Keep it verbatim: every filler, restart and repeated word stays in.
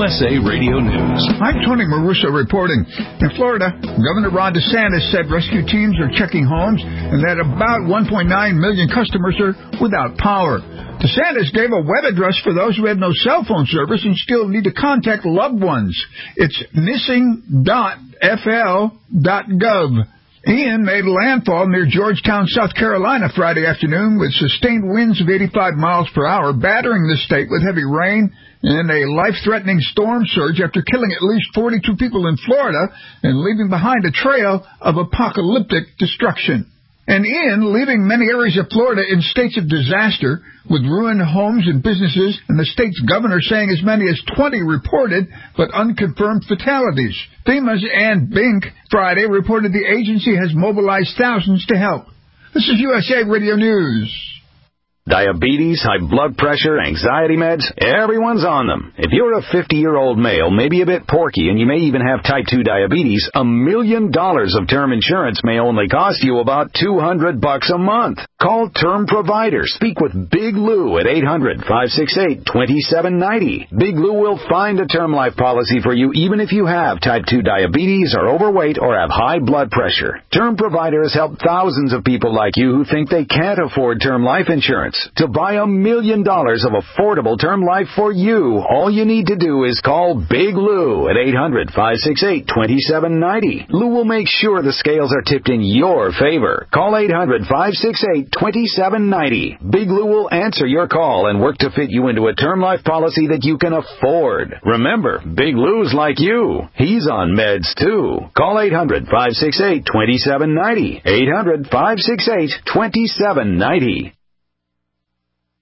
S A Radio News. I'm Tony Maruso reporting. In Florida, Governor Ron DeSantis said rescue teams are checking homes and that about one point nine million customers are without power. DeSantis gave a web address for those who had no cell phone service and still need to contact loved ones. It's missing dot f l dot gov. Ian made landfall near Georgetown, South Carolina Friday afternoon with sustained winds of eighty-five miles per hour, battering the state with heavy rain and a life-threatening storm surge after killing at least forty-two people in Florida and leaving behind a trail of apocalyptic destruction. And Ian leaving many areas of Florida in states of disaster, with ruined homes and businesses, and the state's governor saying as many as twenty reported but unconfirmed fatalities. FEMA's Ann Bink Friday reported the agency has mobilized thousands to help. This is U S A Radio News. Diabetes, high blood pressure, anxiety meds, everyone's on them. If you're a fifty-year-old male, maybe a bit porky, and you may even have type two diabetes, a million dollars of term insurance may only cost you about two hundred bucks a month. Call Term Provider. Speak with Big Lou at eight hundred, five six eight, two seven nine zero. Big Lou will find a term life policy for you even if you have type two diabetes, are overweight, or have high blood pressure. Term Provider has helped thousands of people like you who think they can't afford term life insurance. To buy a million dollars of affordable term life for you, all you need to do is call Big Lou at eight hundred, five six eight, two seven nine zero. Lou will make sure the scales are tipped in your favor. Call eight hundred, five six eight, two seven nine zero. Big Lou will answer your call and work to fit you into a term life policy that you can afford. Remember, Big Lou's like you. He's on meds too. Call eight hundred, five six eight, two seven nine zero. eight hundred, five six eight, two seven nine zero.